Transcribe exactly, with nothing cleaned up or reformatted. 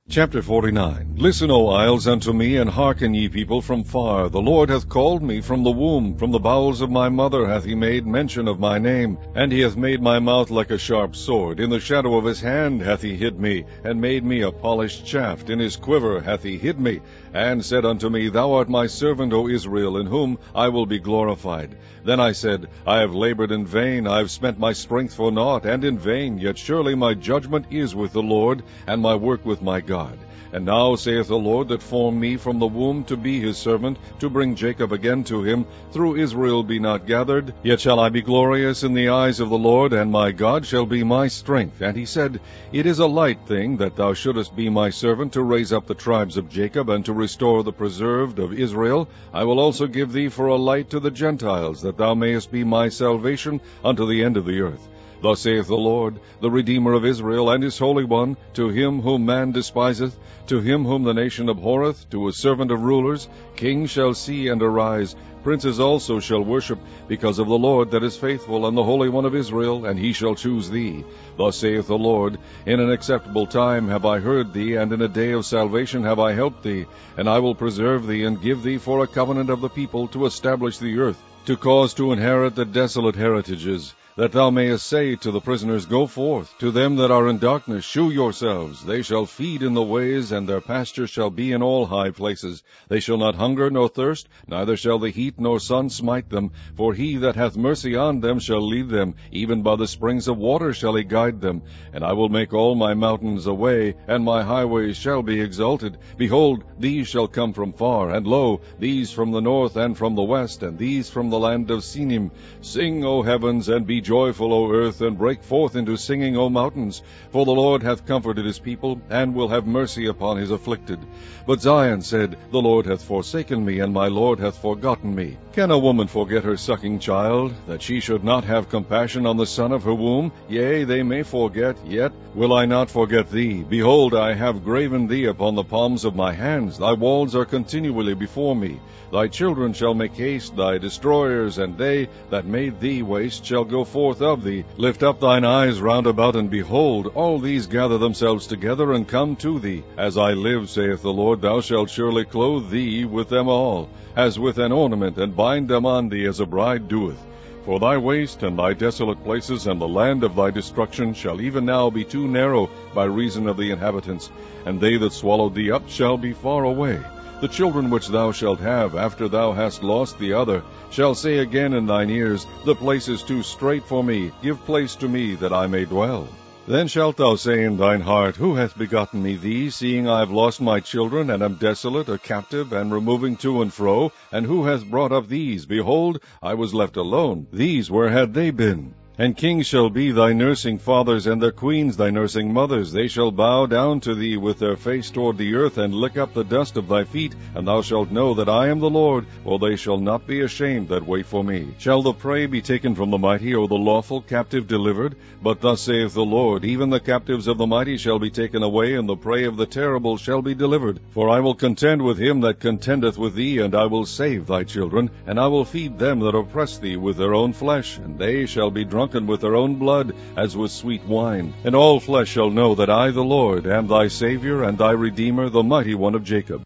Chapter forty-nine. Listen, O isles, unto me, and hearken, ye people from far. The Lord hath called me from the womb, from the bowels of my mother hath he made mention of my name. And he hath made my mouth like a sharp sword. In the shadow of his hand hath he hid me, and made me a polished shaft. In his quiver hath he hid me, and said unto me, Thou art my servant, O Israel, in whom I will be glorified. Then I said, I have labored in vain, I have spent my strength for naught, and in vain. Yet surely my judgment is with the Lord, and my work with my God. And now saith the Lord that formed me from the womb to be his servant, to bring Jacob again to him, through Israel be not gathered. Yet shall I be glorious in the eyes of the Lord, and my God shall be my strength. And he said, It is a light thing that thou shouldest be my servant, to raise up the tribes of Jacob, and to restore the preserved of Israel. I will also give thee for a light to the Gentiles, that thou mayest be my salvation unto the end of the earth. Thus saith the Lord, the Redeemer of Israel, and his Holy One, to him whom man despiseth, to him whom the nation abhorreth, to a servant of rulers, kings shall see and arise, princes also shall worship, because of the Lord that is faithful, and the Holy One of Israel, and he shall choose thee. Thus saith the Lord, In an acceptable time have I heard thee, and in a day of salvation have I helped thee. And I will preserve thee, and give thee for a covenant of the people, to establish the earth, to cause to inherit the desolate heritages, that thou mayest say to the prisoners, Go forth. To them that are in darkness, shew yourselves. They shall feed in the ways, and their pasture shall be in all high places. They shall not hunger nor thirst, neither shall the heat nor sun smite them. For he that hath mercy on them shall lead them, even by the springs of water shall he guide them. And I will make all my mountains a way, and my highways shall be exalted. Behold, these shall come from far, and lo, these from the north and from the west, and these from the land of Sinim. Sing, O heavens, and be joyful, O earth, and break forth into singing, O mountains. For the Lord hath comforted his people, and will have mercy upon his afflicted. But Zion said, The Lord hath forsaken me, and my Lord hath forgotten me. Can a woman forget her sucking child, that she should not have compassion on the son of her womb? Yea, they may forget, yet will I not forget thee. Behold, I have graven thee upon the palms of my hands. Thy walls are continually before me. Thy children shall make haste, thy destroyers, and they that made thee waste shall go forth of thee. Lift up thine eyes round about, and behold, all these gather themselves together, and come to thee. As I live, saith the Lord, thou shalt surely clothe thee with them all, as with an ornament, and bind them on thee as a bride doeth. For thy waste and thy desolate places and the land of thy destruction shall even now be too narrow by reason of the inhabitants, and they that swallowed thee up shall be far away. The children which thou shalt have, after thou hast lost the other, shall say again in thine ears, The place is too strait for me, give place to me, that I may dwell. Then shalt thou say in thine heart, Who hath begotten me these, seeing I have lost my children, and am desolate, a captive, and removing to and fro? And who hath brought up these? Behold, I was left alone. These, where had they been? And kings shall be thy nursing fathers, and their queens thy nursing mothers. They shall bow down to thee with their face toward the earth, and lick up the dust of thy feet. And thou shalt know that I am the Lord, for they shall not be ashamed that wait for me. Shall the prey be taken from the mighty, or the lawful captive delivered? But thus saith the Lord, Even the captives of the mighty shall be taken away, and the prey of the terrible shall be delivered. For I will contend with him that contendeth with thee, and I will save thy children, and I will feed them that oppress thee with their own flesh, and they shall be drunken with their own blood, as with sweet wine. And all flesh shall know that I, the Lord, am thy Savior and thy Redeemer, the mighty one of Jacob.